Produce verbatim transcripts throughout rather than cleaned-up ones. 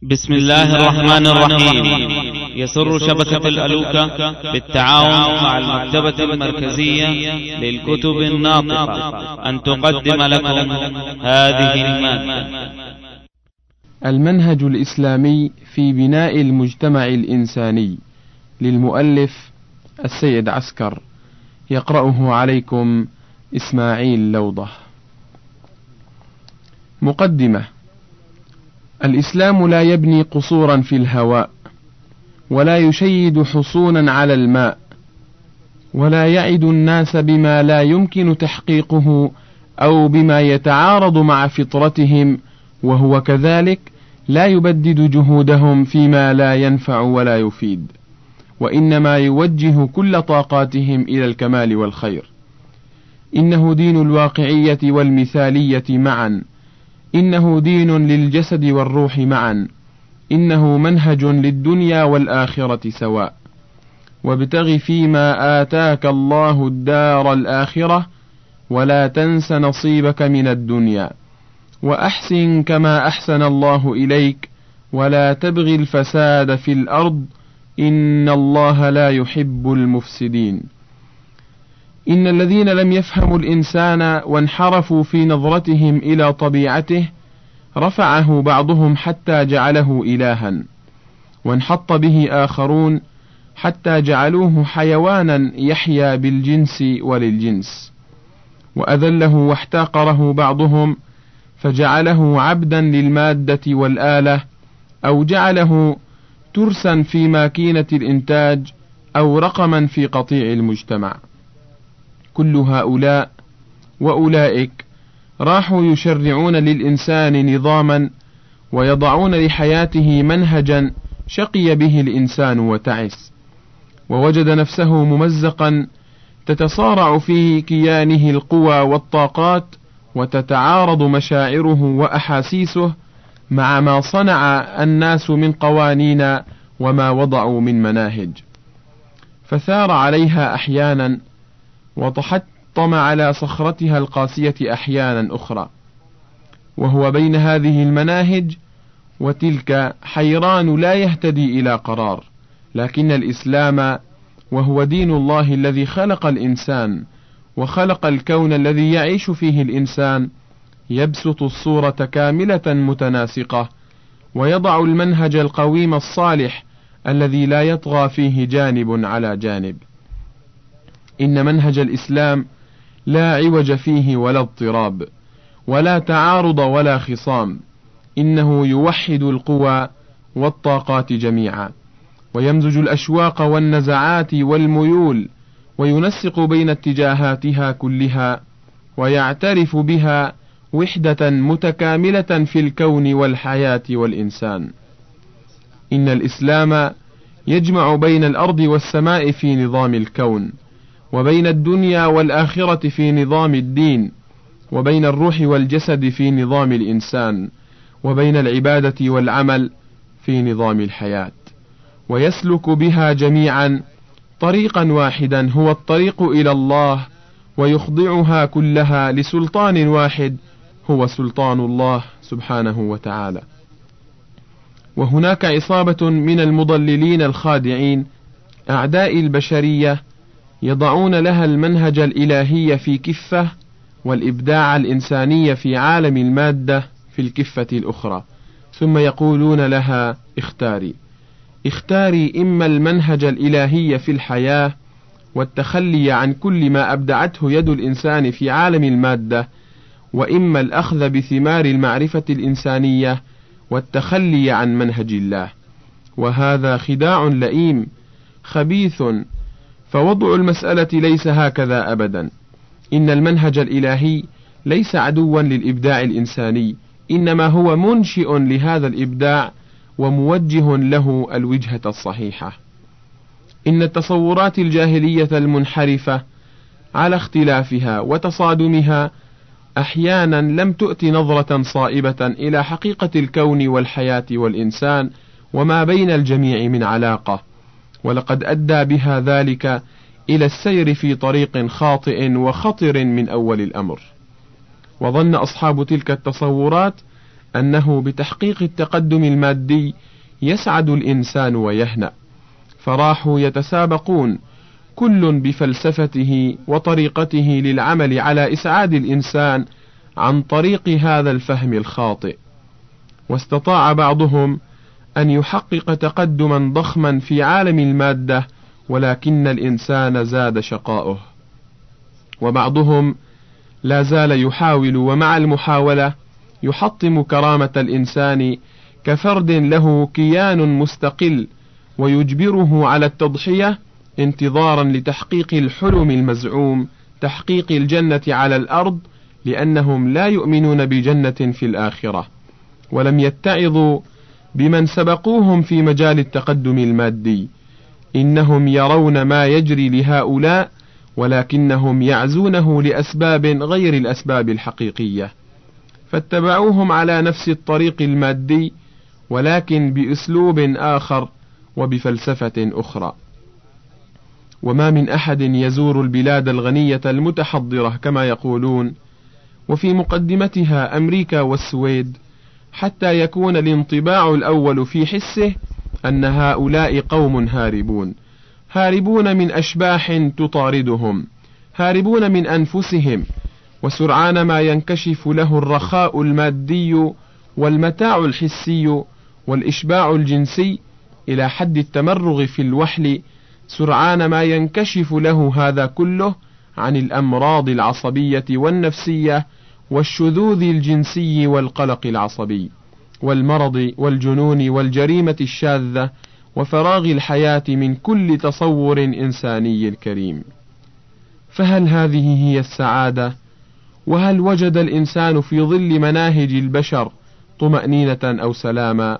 بسم الله الرحمن الرحيم. يسر شبكة الألوكة بالتعاون مع المكتبة المركزية للكتب الناطقة أن تقدم لكم هذه المادة. المنهج الإسلامي في بناء المجتمع الإنساني، للمؤلف السيد عسكر، يقرأه عليكم إسماعيل لوضة. مقدمة. الإسلام لا يبني قصورا في الهواء، ولا يشيد حصونا على الماء، ولا يعد الناس بما لا يمكن تحقيقه أو بما يتعارض مع فطرتهم، وهو كذلك لا يبدد جهودهم فيما لا ينفع ولا يفيد، وإنما يوجه كل طاقاتهم إلى الكمال والخير. إنه دين الواقعية والمثالية معا، إنه دين للجسد والروح معا، إنه منهج للدنيا والآخرة سواء. وابتغ فيما آتاك الله الدار الآخرة ولا تنس نصيبك من الدنيا، وأحسن كما أحسن الله إليك ولا تبغ الفساد في الأرض إن الله لا يحب المفسدين. إن الذين لم يفهموا الإنسان وانحرفوا في نظرتهم إلى طبيعته رفعه بعضهم حتى جعله إلها، وانحط به آخرون حتى جعلوه حيوانا يحيا بالجنس وللجنس، وأذله واحتقره بعضهم فجعله عبدا للمادة والآلة، أو جعله ترسا في ماكينة الإنتاج، أو رقما في قطيع المجتمع. كل هؤلاء وأولئك راحوا يشرعون للإنسان نظاما ويضعون لحياته منهجا شقي به الإنسان وتعس، ووجد نفسه ممزقا تتصارع في كيانه القوى والطاقات، وتتعارض مشاعره وأحاسيسه مع ما صنع الناس من قوانين وما وضعوا من مناهج، فثار عليها أحيانا وتحطم على صخرتها القاسية أحيانا أخرى، وهو بين هذه المناهج وتلك حيران لا يهتدي إلى قرار. لكن الإسلام، وهو دين الله الذي خلق الإنسان وخلق الكون الذي يعيش فيه الإنسان، يبسط الصورة كاملة متناسقة، ويضع المنهج القويم الصالح الذي لا يطغى فيه جانب على جانب. إن منهج الإسلام لا عوج فيه ولا اضطراب ولا تعارض ولا خصام، إنه يوحد القوى والطاقات جميعا، ويمزج الأشواق والنزعات والميول، وينسق بين اتجاهاتها كلها، ويعترف بها وحدة متكاملة في الكون والحياة والإنسان. إن الإسلام يجمع بين الأرض والسماء في نظام الكون، وبين الدنيا والآخرة في نظام الدين، وبين الروح والجسد في نظام الإنسان، وبين العبادة والعمل في نظام الحياة، ويسلك بها جميعا طريقا واحدا هو الطريق إلى الله، ويخضعها كلها لسلطان واحد هو سلطان الله سبحانه وتعالى. وهناك عصابة من المضللين الخادعين أعداء البشرية يضعون لها المنهج الإلهي في كفة، والإبداع الإنساني في عالم المادة في الكفة الأخرى، ثم يقولون لها اختاري اختاري إما المنهج الإلهي في الحياة والتخلي عن كل ما أبدعته يد الإنسان في عالم المادة، وإما الأخذ بثمار المعرفة الإنسانية والتخلي عن منهج الله. وهذا خداع لئيم خبيث، فوضع المسألة ليس هكذا أبدا. إن المنهج الإلهي ليس عدوا للإبداع الإنساني، إنما هو منشئ لهذا الإبداع وموجه له الوجهة الصحيحة. إن التصورات الجاهلية المنحرفة على اختلافها وتصادمها أحيانا لم تؤت نظرة صائبة إلى حقيقة الكون والحياة والإنسان وما بين الجميع من علاقة، ولقد أدى بها ذلك إلى السير في طريق خاطئ وخطر من أول الأمر. وظن أصحاب تلك التصورات أنه بتحقيق التقدم المادي يسعد الإنسان ويهنأ، فراحوا يتسابقون كل بفلسفته وطريقته للعمل على إسعاد الإنسان عن طريق هذا الفهم الخاطئ، واستطاع بعضهم أن يحقق تقدما ضخما في عالم المادة، ولكن الإنسان زاد شقاؤه، وبعضهم لا زال يحاول، ومع المحاولة يحطم كرامة الإنسان كفرد له كيان مستقل، ويجبره على التضحية انتظارا لتحقيق الحلم المزعوم، تحقيق الجنة على الأرض، لأنهم لا يؤمنون بجنة في الآخرة، ولم يتعظوا بمن سبقوهم في مجال التقدم المادي. إنهم يرون ما يجري لهؤلاء، ولكنهم يعزونه لأسباب غير الأسباب الحقيقية، فاتبعوهم على نفس الطريق المادي، ولكن بأسلوب آخر وبفلسفة أخرى. وما من أحد يزور البلاد الغنية المتحضرة كما يقولون، وفي مقدمتها أمريكا والسويد، حتى يكون الانطباع الأول في حسه أن هؤلاء قوم هاربون، هاربون من أشباح تطاردهم، هاربون من أنفسهم، وسرعان ما ينكشف له الرخاء المادي والمتاع الحسي والإشباع الجنسي إلى حد التمرغ في الوحل، سرعان ما ينكشف له هذا كله عن الأمراض العصبية والنفسية والشذوذ الجنسي والقلق العصبي والمرض والجنون والجريمة الشاذة وفراغ الحياة من كل تصور إنساني كريم. فهل هذه هي السعادة؟ وهل وجد الإنسان في ظل مناهج البشر طمأنينة أو سلاما؟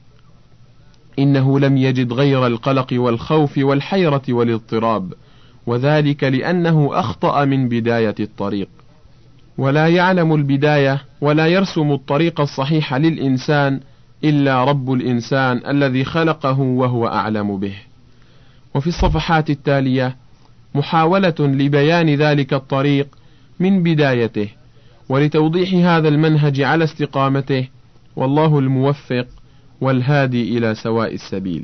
إنه لم يجد غير القلق والخوف والحيرة والاضطراب، وذلك لأنه أخطأ من بداية الطريق، ولا يعلم البداية ولا يرسم الطريق الصحيح للإنسان إلا رب الإنسان الذي خلقه وهو أعلم به. وفي الصفحات التالية محاولة لبيان ذلك الطريق من بدايته، ولتوضيح هذا المنهج على استقامته، والله الموفق والهادي إلى سواء السبيل.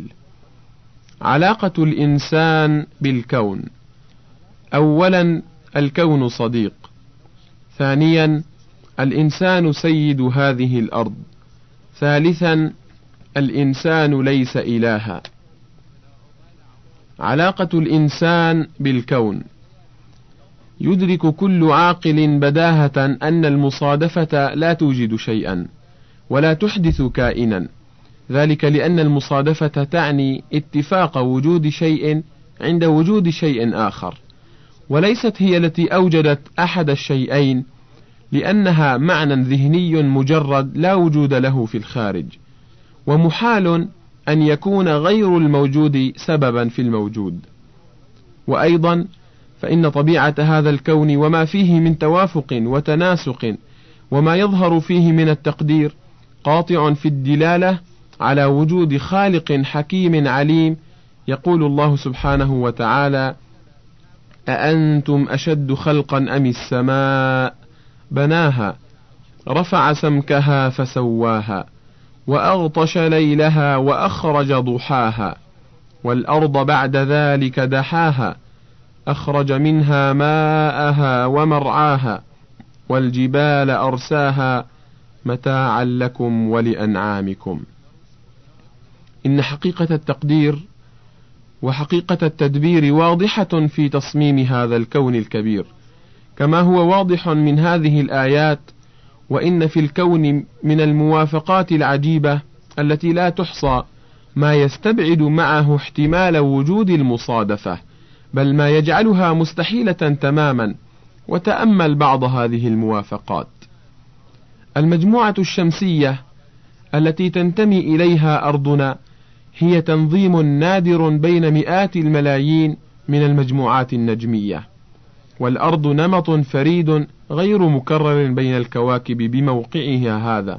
علاقة الإنسان بالكون: أولا، الكون صديق. ثانيا، الإنسان سيد هذه الأرض. ثالثا، الإنسان ليس إلها. علاقة الإنسان بالكون: يدرك كل عاقل بداهة أن المصادفة لا توجد شيئا ولا تحدث كائنا، ذلك لأن المصادفة تعني اتفاق وجود شيء عند وجود شيء آخر، وليست هي التي أوجدت أحد الشيئين، لأنها معنى ذهني مجرد لا وجود له في الخارج، ومحال أن يكون غير الموجود سببا في الموجود. وأيضا فإن طبيعة هذا الكون وما فيه من توافق وتناسق وما يظهر فيه من التقدير قاطع في الدلالة على وجود خالق حكيم عليم. يقول الله سبحانه وتعالى: أأنتم أشد خلقا أم السماء بناها رفع سمكها فسواها وأغطش ليلها وأخرج ضحاها والأرض بعد ذلك دحاها أخرج منها ماءها ومرعاها والجبال أرساها متاعا لكم ولأنعامكم. إن حقيقة التقدير وحقيقة التدبير واضحة في تصميم هذا الكون الكبير، كما هو واضح من هذه الآيات: وإن في الكون من الموافقات العجيبة التي لا تحصى ما يستبعد معه احتمال وجود المصادفة، بل ما يجعلها مستحيلة تماما. وتأمل بعض هذه الموافقات: المجموعة الشمسية التي تنتمي إليها أرضنا هي تنظيم نادر بين مئات الملايين من المجموعات النجمية، والأرض نمط فريد غير مكرر بين الكواكب بموقعها هذا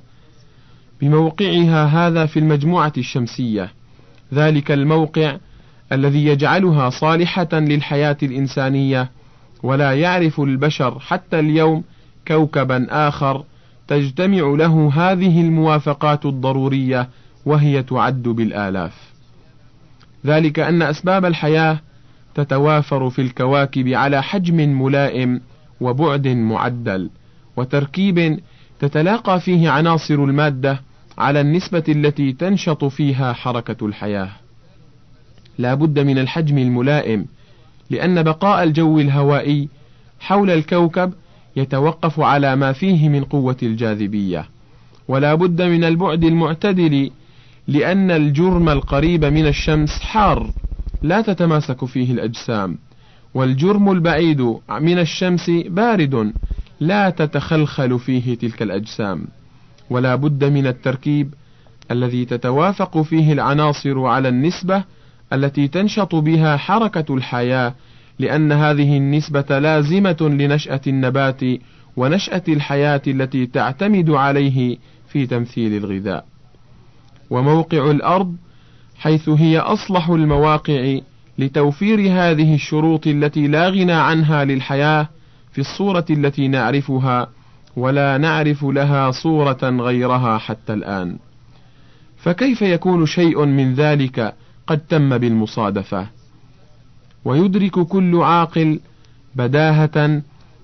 بموقعها هذا في المجموعة الشمسية، ذلك الموقع الذي يجعلها صالحة للحياة الإنسانية، ولا يعرف البشر حتى اليوم كوكبا آخر تجتمع له هذه الموافقات الضرورية وهي تعد بالآلاف. ذلك أن أسباب الحياة تتوافر في الكواكب على حجم ملائم وبعد معدل وتركيب تتلاقى فيه عناصر المادة على النسبة التي تنشط فيها حركة الحياة. لا بد من الحجم الملائم، لأن بقاء الجو الهوائي حول الكوكب يتوقف على ما فيه من قوة الجاذبية. ولا بد من البعد المعتدل، لأن الجرم القريب من الشمس حار لا تتماسك فيه الأجسام، والجرم البعيد من الشمس بارد لا تتخلخل فيه تلك الأجسام. ولا بد من التركيب الذي تتوافق فيه العناصر على النسبة التي تنشط بها حركة الحياة، لأن هذه النسبة لازمة لنشأة النبات ونشأة الحياة التي تعتمد عليه في تمثيل الغذاء. وموقع الأرض حيث هي أصلح المواقع لتوفير هذه الشروط التي لا غنى عنها للحياة في الصورة التي نعرفها، ولا نعرف لها صورة غيرها حتى الآن. فكيف يكون شيء من ذلك قد تم بالمصادفة؟ ويدرك كل عاقل بداهة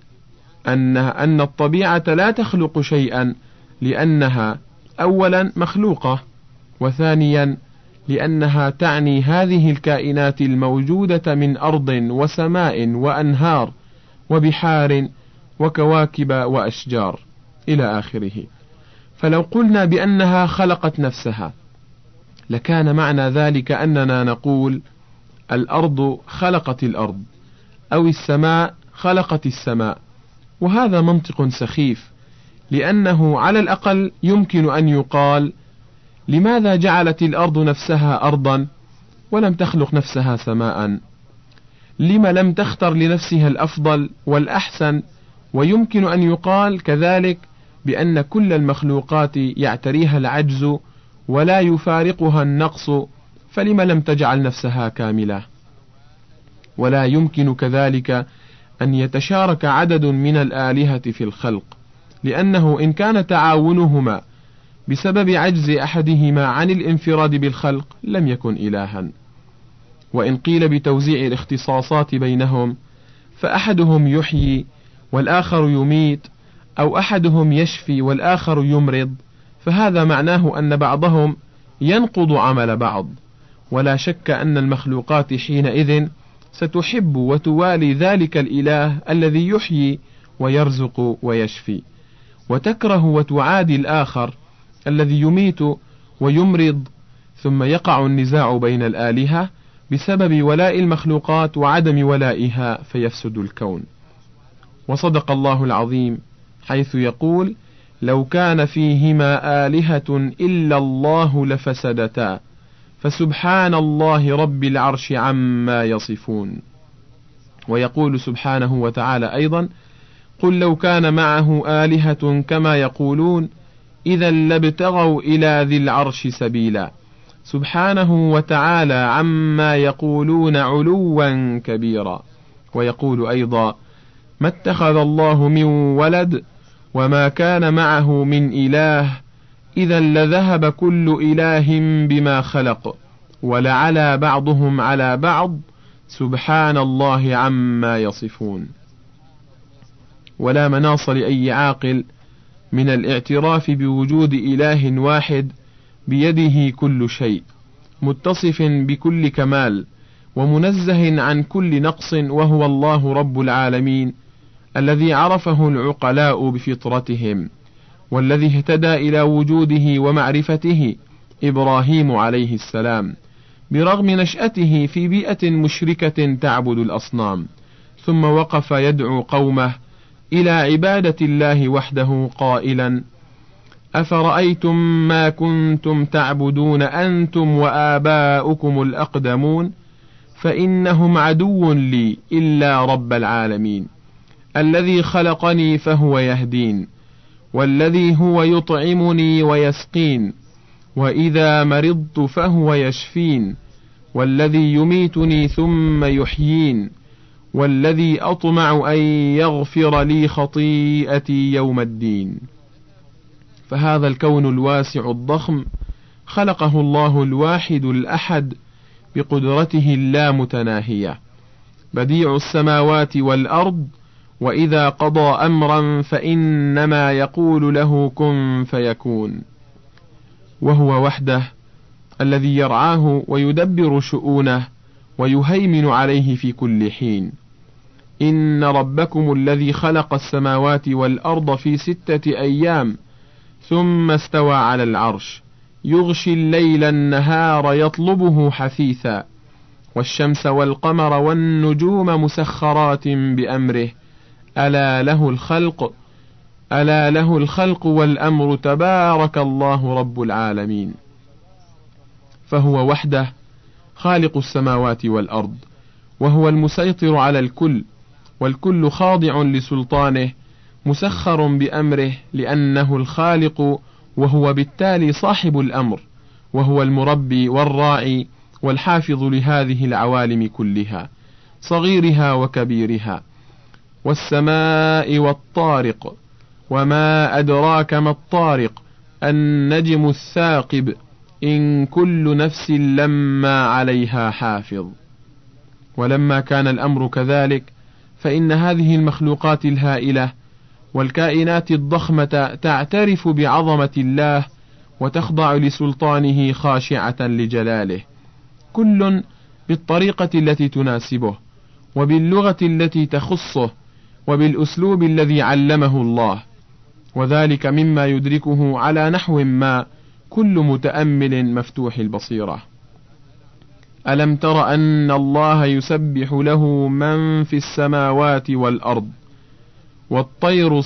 أن أن الطبيعة لا تخلق شيئا، لأنها أولا مخلوقة، وثانيا لأنها تعني هذه الكائنات الموجودة من أرض وسماء وأنهار وبحار وكواكب وأشجار إلى آخره. فلو قلنا بأنها خلقت نفسها لكان معنى ذلك أننا نقول الأرض خلقت الأرض، أو السماء خلقت السماء، وهذا منطق سخيف، لأنه على الأقل يمكن أن يقال: لماذا جعلت الأرض نفسها أرضا ولم تخلق نفسها سماء؟ لما لم تختر لنفسها الأفضل والأحسن؟ ويمكن أن يقال كذلك بأن كل المخلوقات يعتريها العجز ولا يفارقها النقص، فلما لم تجعل نفسها كاملة؟ ولا يمكن كذلك أن يتشارك عدد من الآلهة في الخلق، لأنه إن كان تعاونهما بسبب عجز أحدهما عن الانفراد بالخلق لم يكن إلها. وإن قيل بتوزيع الاختصاصات بينهم فأحدهم يحيي والآخر يميت، أو أحدهم يشفي والآخر يمرض، فهذا معناه أن بعضهم ينقض عمل بعض. ولا شك أن المخلوقات حينئذ ستحب وتوالي ذلك الإله الذي يحيي ويرزق ويشفي، وتكره وتعادي الآخر الذي يميت ويمرض. ثم يقع النزاع بين الآلهة بسبب ولاء المخلوقات وعدم ولائها، فيفسد الكون. وصدق الله العظيم حيث يقول: لو كان فيهما آلهة إلا الله لفسدتا فسبحان الله رب العرش عما يصفون. ويقول سبحانه وتعالى أيضا: قل لو كان معه آلهة كما يقولون إذا لابتغوا إلى ذي العرش سبيلا سبحانه وتعالى عما يقولون علوا كبيرا. ويقول أيضا: ما اتخذ الله من ولد وما كان معه من إله إذا لذهب كل إله بما خلق ولعلى بعضهم على بعض سبحان الله عما يصفون. ولا مناص لأي عاقل من الاعتراف بوجود إله واحد بيده كل شيء، متصف بكل كمال ومنزه عن كل نقص، وهو الله رب العالمين الذي عرفه العقلاء بفطرتهم، والذي اهتدى إلى وجوده ومعرفته إبراهيم عليه السلام برغم نشأته في بيئة مشركة تعبد الأصنام، ثم وقف يدعو قومه إلى عبادة الله وحده قائلا: أفرأيتم ما كنتم تعبدون أنتم وآباؤكم الأقدمون فإنهم عدو لي إلا رب العالمين الذي خلقني فهو يهدين، والذي هو يطعمني ويسقين، وإذا مرضت فهو يشفين، والذي يميتني ثم يحيين، والذي أطمع أن يغفر لي خطيئتي يوم الدين. فهذا الكون الواسع الضخم خلقه الله الواحد الأحد بقدرته اللامتناهية، بديع السماوات والأرض، وإذا قضى أمرا فإنما يقول له كن فيكون. وهو وحده الذي يرعاه ويدبر شؤونه ويهيمن عليه في كل حين. إن ربكم الذي خلق السماوات والأرض في ستة أيام ثم استوى على العرش يغشي الليل النهار يطلبه حثيثا، والشمس والقمر والنجوم مسخرات بأمره، ألا له الخلق ألا له الخلق والأمر، تبارك الله رب العالمين. فهو وحده خالق السماوات والأرض، وهو المسيطر على الكل، والكل خاضع لسلطانه مسخر بأمره، لأنه الخالق وهو بالتالي صاحب الأمر، وهو المربي والراعي والحافظ لهذه العوالم كلها صغيرها وكبيرها. والسماء والطارق، وما أدراك ما الطارق، النجم الثاقب، إن كل نفس لما عليها حافظ. ولما كان الأمر كذلك فإن هذه المخلوقات الهائلة والكائنات الضخمة تعترف بعظمة الله وتخضع لسلطانه خاشعة لجلاله، كل بالطريقة التي تناسبه، وباللغة التي تخصه، وبالأسلوب الذي علمه الله، وذلك مما يدركه على نحو ما كل متأمل مفتوح البصيرة. ألم تر أن الله يسبح له من في السماوات والأرض والطير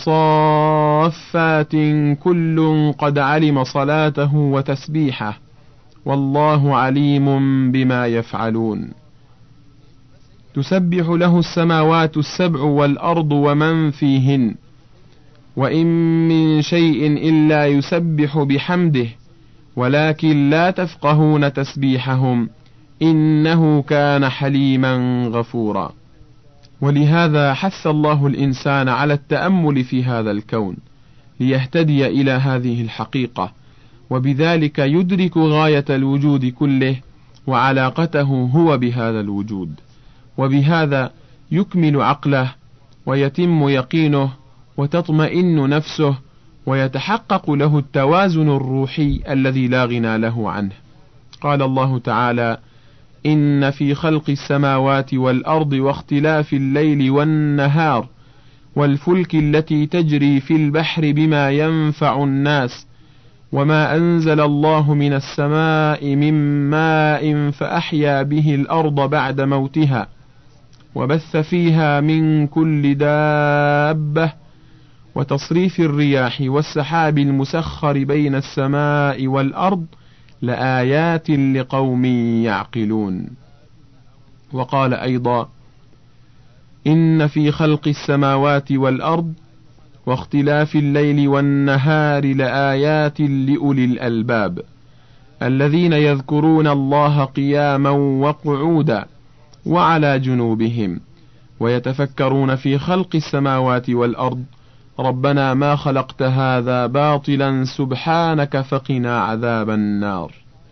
صافات كل قد علم صلاته وتسبيحه والله عليم بما يفعلون. تسبح له السماوات السبع والأرض ومن فيهن، وإن من شيء إلا يسبح بحمده ولكن لا تفقهون تسبيحهم إنه كان حليما غفورا. ولهذا حث الله الإنسان على التأمل في هذا الكون ليهتدي إلى هذه الحقيقة، وبذلك يدرك غاية الوجود كله وعلاقته هو بهذا الوجود، وبهذا يكمل عقله ويتم يقينه وتطمئن نفسه ويتحقق له التوازن الروحي الذي لا غنى له عنه. قال الله تعالى: إن في خلق السماوات والأرض واختلاف الليل والنهار والفلك التي تجري في البحر بما ينفع الناس وما أنزل الله من السماء من ماء فأحيا به الأرض بعد موتها وبث فيها من كل دابة وتصريف الرياح والسحاب المسخر بين السماء والأرض لآيات لقوم يعقلون. وقال أيضا: إن في خلق السماوات والأرض واختلاف الليل والنهار لآيات لأولي الألباب الذين يذكرون الله قياما وقعودا وعلى جنوبهم ويتفكرون في خلق السماوات والأرض ربنا ما خلقت هذا باطلا سبحانك فقنا عذاب النار.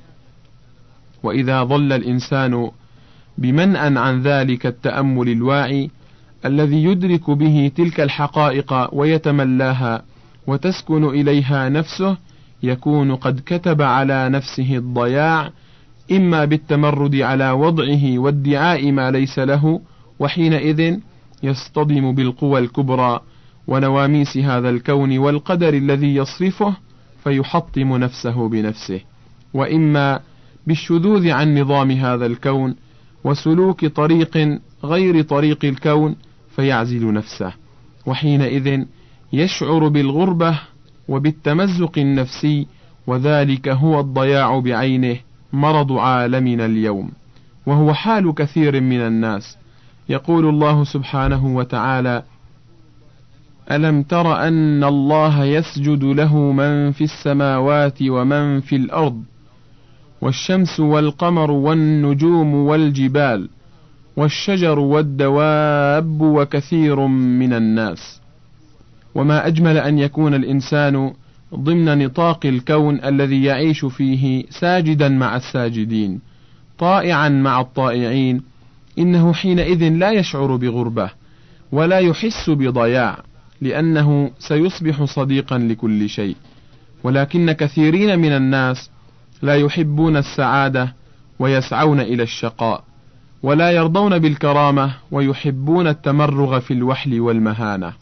وإذا ظل الإنسان بمنأ عن ذلك التأمل الواعي الذي يدرك به تلك الحقائق ويتملاها وتسكن إليها نفسه، يكون قد كتب على نفسه الضياع، إما بالتمرد على وضعه وادعاء ما ليس له، وحينئذ يصطدم بالقوى الكبرى ونواميس هذا الكون والقدر الذي يصرفه فيحطم نفسه بنفسه، وإما بالشذوذ عن نظام هذا الكون وسلوك طريق غير طريق الكون فيعزل نفسه، وحينئذ يشعر بالغربة وبالتمزق النفسي، وذلك هو الضياع بعينه، مرض عالمنا اليوم، وهو حال كثير من الناس. يقول الله سبحانه وتعالى: ألم تر أن الله يسجد له من في السماوات ومن في الأرض والشمس والقمر والنجوم والجبال والشجر والدواب وكثير من الناس. وما أجمل أن يكون الإنسان ضمن نطاق الكون الذي يعيش فيه ساجدا مع الساجدين طائعا مع الطائعين، إنه حينئذ لا يشعر بغربة ولا يحس بضياع، لأنه سيصبح صديقا لكل شيء. ولكن كثيرين من الناس لا يحبون السعادة ويسعون إلى الشقاء، ولا يرضون بالكرامة ويحبون التمرغ في الوحل والمهانة.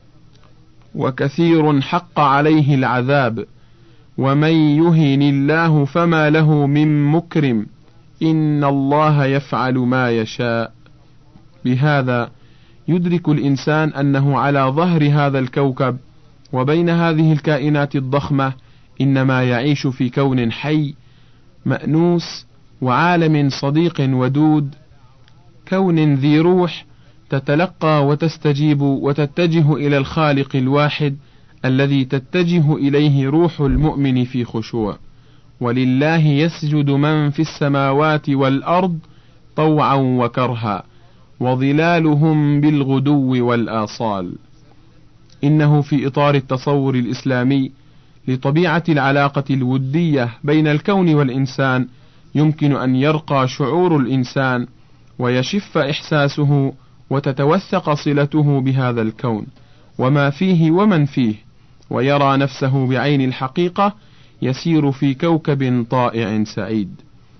وكثير حق عليه العذاب، ومن يهن الله فما له من مكرم، إن الله يفعل ما يشاء. بهذا يدرك الإنسان أنه على ظهر هذا الكوكب وبين هذه الكائنات الضخمة إنما يعيش في كون حي مأنوس، وعالم صديق ودود، كون ذي روح تتلقى وتستجيب وتتجه إلى الخالق الواحد الذي تتجه إليه روح المؤمن في خشوع. ولله يسجد من في السماوات والأرض طوعا وكرها وظلالهم بالغدو والآصال. إنه في إطار التصور الإسلامي لطبيعة العلاقة الودية بين الكون والإنسان يمكن أن يرقى شعور الإنسان ويشف إحساسه وتتوثق صلته بهذا الكون وما فيه ومن فيه، ويرى نفسه بعين الحقيقة يسير في كوكب طائع سعيد،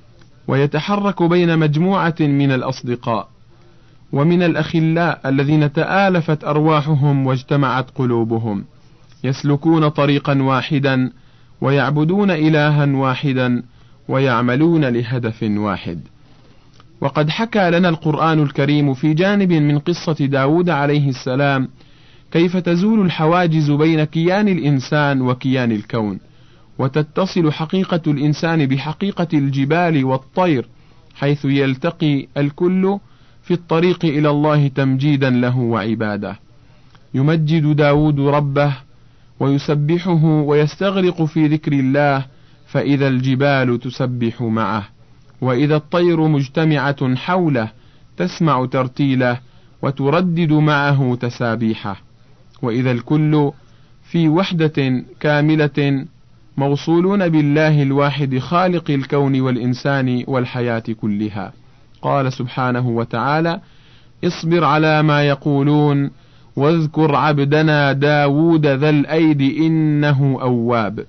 ويتحرك بين مجموعة من الأصدقاء ومن الأخلاء الذين تآلفت أرواحهم واجتمعت قلوبهم، يسلكون طريقا واحدا ويعبدون إلها واحدا ويعملون لهدف واحد. وقد حكى لنا القرآن الكريم في جانب من قصة داود عليه السلام كيف تزول الحواجز بين كيان الإنسان وكيان الكون، وتتصل حقيقة الإنسان بحقيقة الجبال والطير، حيث يلتقي الكل في الطريق إلى الله تمجيدا له وعباده. يمجد داود ربه ويسبحه ويستغرق في ذكر الله، فإذا الجبال تسبح معه، وإذا الطير مجتمعة حوله تسمع ترتيله وتردد معه تسابيحه، وإذا الكل في وحدة كاملة موصولون بالله الواحد خالق الكون والإنسان والحياة كلها. قال سبحانه وتعالى: اصبر على ما يقولون واذكر عبدنا داود ذا الأيد إنه أواب.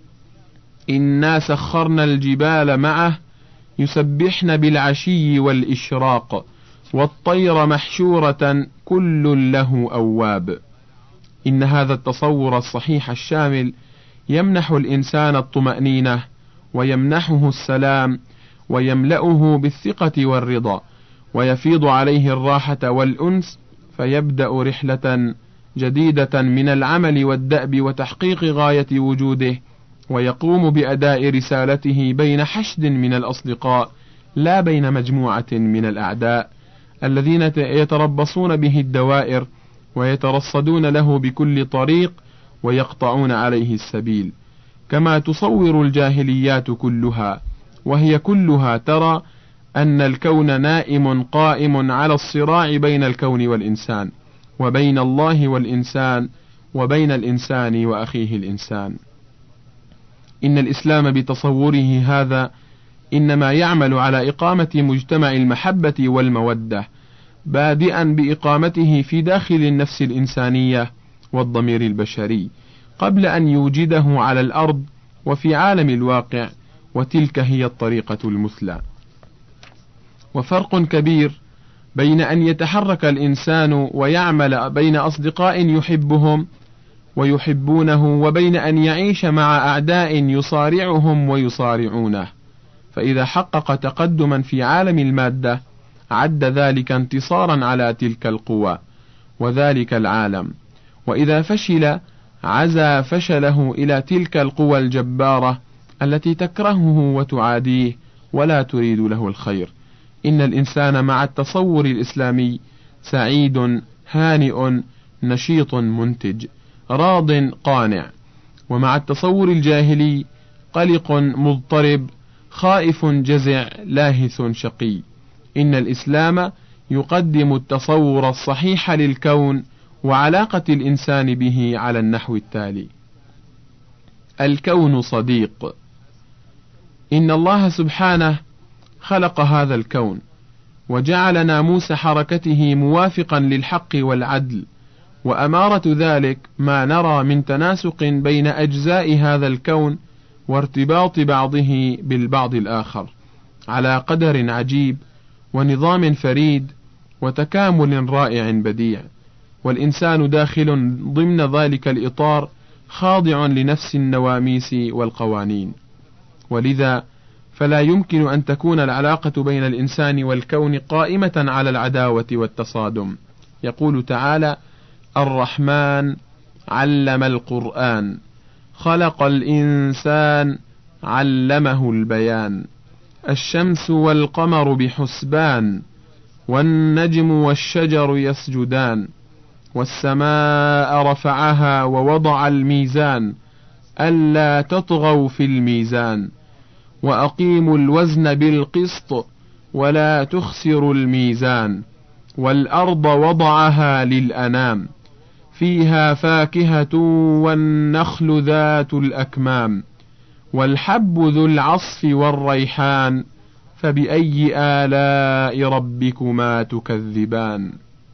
إنا سخرنا الجبال معه يسبحن بالعشي والإشراق والطير محشورة كل له أواب. إن هذا التصور الصحيح الشامل يمنح الإنسان الطمأنينة ويمنحه السلام ويملأه بالثقة والرضا، ويفيض عليه الراحة والأنس، فيبدأ رحلة جديدة من العمل والدأب وتحقيق غاية وجوده، ويقوم بأداء رسالته بين حشد من الأصدقاء لا بين مجموعة من الأعداء الذين يتربصون به الدوائر ويترصدون له بكل طريق ويقطعون عليه السبيل، كما تصور الجاهليات كلها، وهي كلها ترى أن الكون نائم قائم على الصراع بين الكون والإنسان، وبين الله والإنسان، وبين الإنسان وأخيه الإنسان. إن الإسلام بتصوره هذا إنما يعمل على إقامة مجتمع المحبة والمودة، بادئا بإقامته في داخل النفس الإنسانية والضمير البشري قبل أن يوجده على الأرض وفي عالم الواقع، وتلك هي الطريقة المثلى. وفرق كبير بين أن يتحرك الإنسان ويعمل بين أصدقاء يحبهم ويحبونه، وبين أن يعيش مع أعداء يصارعهم ويصارعونه. فإذا حقق تقدما في عالم المادة عد ذلك انتصارا على تلك القوى وذلك العالم، وإذا فشل عزى فشله إلى تلك القوى الجبارة التي تكرهه وتعاديه ولا تريد له الخير. إن الإنسان مع التصور الإسلامي سعيد هانئ نشيط منتج راض قانع، ومع التصور الجاهلي قلق مضطرب خائف جزع لاهث شقي. إن الإسلام يقدم التصور الصحيح للكون وعلاقة الإنسان به على النحو التالي: الكون صديق. إن الله سبحانه خلق هذا الكون وجعل ناموس حركته موافقا للحق والعدل، وأمارة ذلك ما نرى من تناسق بين أجزاء هذا الكون وارتباط بعضه بالبعض الآخر على قدر عجيب ونظام فريد وتكامل رائع بديع، والإنسان داخل ضمن ذلك الإطار خاضع لنفس النواميس والقوانين. ولذا فلا يمكن أن تكون العلاقة بين الإنسان والكون قائمة على العداوة والتصادم. يقول تعالى: الرحمن علم القرآن خلق الإنسان علمه البيان، الشمس والقمر بحسبان، والنجم والشجر يسجدان، والسماء رفعها ووضع الميزان ألا تطغوا في الميزان، وأقيموا الوزن بالقسط ولا تخسروا الميزان، والأرض وضعها للأنام فيها فاكهة والنخل ذات الأكمام، والحب ذو العصف والريحان، فبأي آلاء ربكما تكذبان.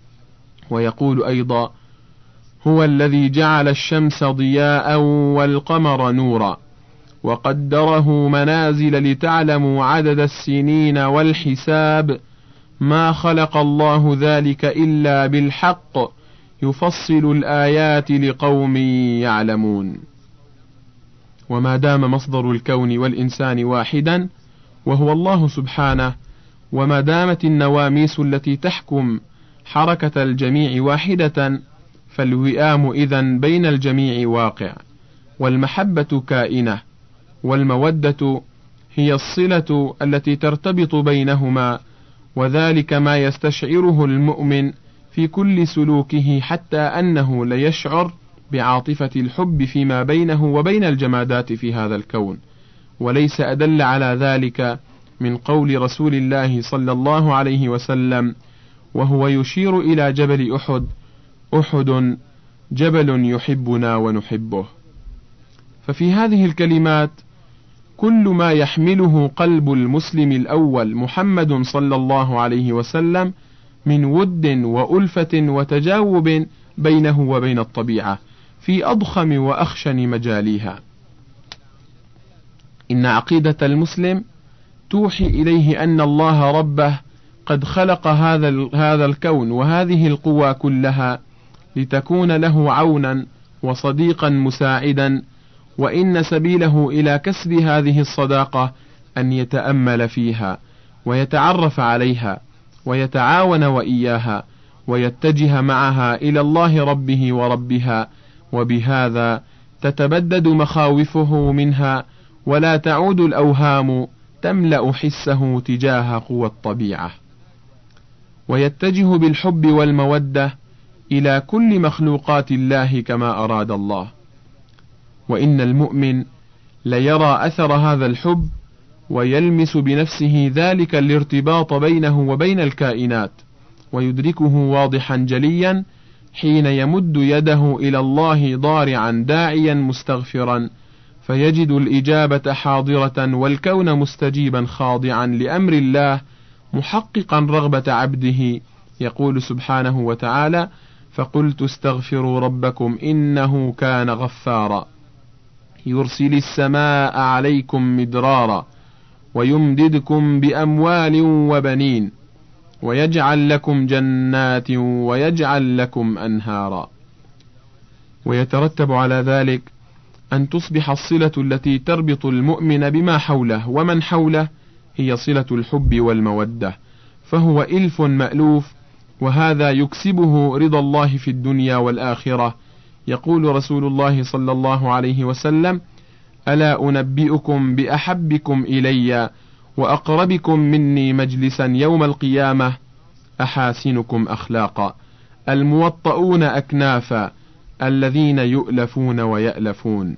ويقول أيضا: هو الذي جعل الشمس ضياء والقمر نورا وقدره منازل لتعلموا عدد السنين والحساب، ما خلق الله ذلك إلا بالحق يفصل الآيات لقوم يعلمون. وما دام مصدر الكون والإنسان واحدا وهو الله سبحانه، وما دامت النواميس التي تحكم حركة الجميع واحدة، فالوئام إذن بين الجميع واقع، والمحبة كائنة، والمودة هي الصلة التي ترتبط بينهما، وذلك ما يستشعره المؤمن في كل سلوكه، حتى أنه ليشعر بعاطفة الحب فيما بينه وبين الجمادات في هذا الكون. وليس أدل على ذلك من قول رسول الله صلى الله عليه وسلم وهو يشير إلى جبل أحد: أحد جبل يحبنا ونحبه. ففي هذه الكلمات كل ما يحمله قلب المسلم الأول محمد صلى الله عليه وسلم من ود وألفة وتجاوب بينه وبين الطبيعة في أضخم وأخشن مجاليها. إن عقيدة المسلم توحي إليه أن الله ربه قد خلق هذا هذا الكون وهذه القوى كلها لتكون له عونا وصديقا مساعدا، وإن سبيله إلى كسب هذه الصداقة أن يتأمل فيها ويتعرف عليها ويتعاون وإياها ويتجه معها إلى الله ربه وربها، وبهذا تتبدد مخاوفه منها ولا تعود الأوهام تملأ حسه تجاه قوى الطبيعة، ويتجه بالحب والمودة إلى كل مخلوقات الله كما أراد الله. وإن المؤمن ليرى أثر هذا الحب ويلمس بنفسه ذلك الارتباط بينه وبين الكائنات، ويدركه واضحا جليا حين يمد يده إلى الله ضارعا داعيا مستغفرا، فيجد الإجابة حاضرة والكون مستجيبا خاضعا لأمر الله محققا رغبة عبده. يقول سبحانه وتعالى: فقلت استغفروا ربكم إنه كان غفارا يرسل السماء عليكم مدرارا ويمددكم بأموال وبنين ويجعل لكم جنات ويجعل لكم أنهارا. ويترتب على ذلك أن تصبح الصلة التي تربط المؤمن بما حوله ومن حوله هي صلة الحب والمودة، فهو إلف مألوف، وهذا يكسبه رضا الله في الدنيا والآخرة. يقول رسول الله صلى الله عليه وسلم: ألا أنبئكم بأحبكم إلي وأقربكم مني مجلسا يوم القيامة؟ أحاسنكم أخلاقا، الموطؤون أكنافا، الذين يؤلفون ويألفون.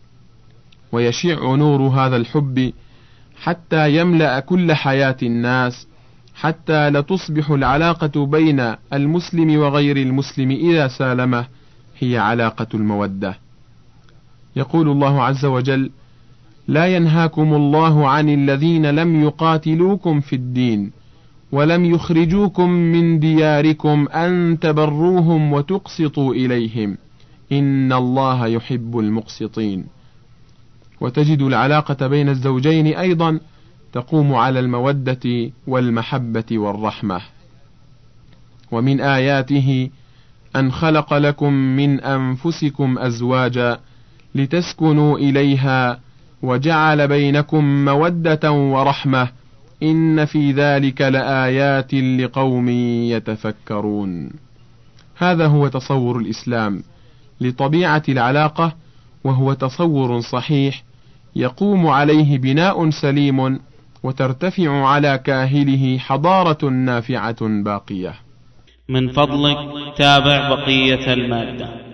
ويشع نور هذا الحب حتى يملأ كل حياة الناس، حتى لتصبح العلاقة بين المسلم وغير المسلم إذا سالمه هي علاقة المودة. يقول الله عز وجل: لا ينهاكم الله عن الذين لم يقاتلوكم في الدين ولم يخرجوكم من دياركم أن تبروهم وتقسطوا إليهم إن الله يحب المقسطين. وتجد العلاقة بين الزوجين أيضا تقوم على المودة والمحبة والرحمة. ومن آياته أن خلق لكم من أنفسكم أزواجا لتسكنوا إليها وجعل بينكم مودة ورحمة إن في ذلك لآيات لقوم يتفكرون. هذا هو تصور الإسلام لطبيعة العلاقة، وهو تصور صحيح يقوم عليه بناء سليم وترتفع على كاهله حضارة نافعة باقية. من فضلك تابع بقية المادة.